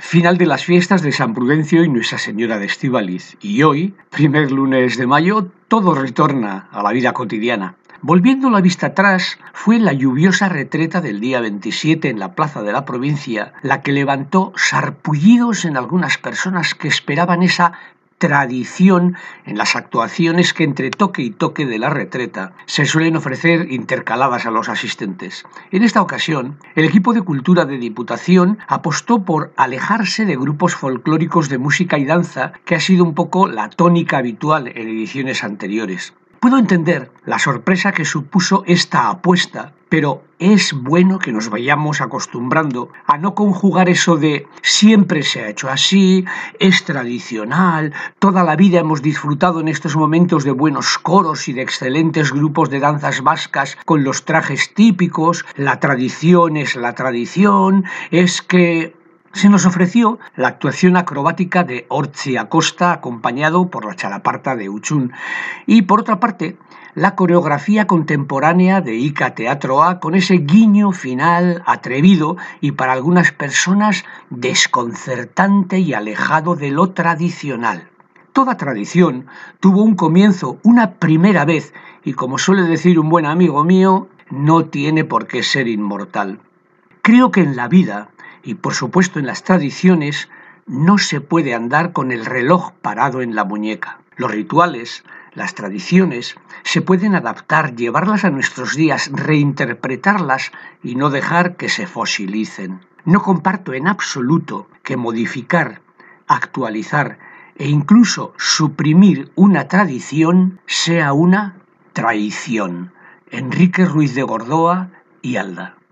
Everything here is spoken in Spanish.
Final de las fiestas de San Prudencio y Nuestra Señora de Estíbaliz. Y hoy, primer lunes de mayo, todo retorna a la vida cotidiana. Volviendo la vista atrás, fue la lluviosa retreta del día 27 en la plaza de la provincia la que levantó sarpullidos en algunas personas que esperaban esa tradición en las actuaciones que entre toque y toque de la retreta se suelen ofrecer intercaladas a los asistentes. En esta ocasión, el equipo de cultura de Diputación apostó por alejarse de grupos folclóricos de música y danza, que ha sido un poco la tónica habitual en ediciones anteriores. Puedo entender la sorpresa que supuso esta apuesta, pero es bueno que nos vayamos acostumbrando a no conjugar eso de siempre se ha hecho así, es tradicional, toda la vida hemos disfrutado en estos momentos de buenos coros y de excelentes grupos de danzas vascas con los trajes típicos, la tradición es la tradición, es que... Se nos ofreció la actuación acrobática de Ortzi Acosta acompañado por la chalaparta de Uchún y por otra parte la coreografía contemporánea de Ica Teatro A con ese guiño final atrevido y para algunas personas desconcertante y alejado de lo tradicional. Toda tradición tuvo un comienzo, una primera vez y como suele decir un buen amigo mío, no tiene por qué ser inmortal. Creo que en la vida y por supuesto en las tradiciones, no se puede andar con el reloj parado en la muñeca. Los rituales, las tradiciones, se pueden adaptar, llevarlas a nuestros días, reinterpretarlas y no dejar que se fosilicen. No comparto en absoluto que modificar, actualizar e incluso suprimir una tradición sea una traición. Enrique Ruiz de Gordoa y Alda.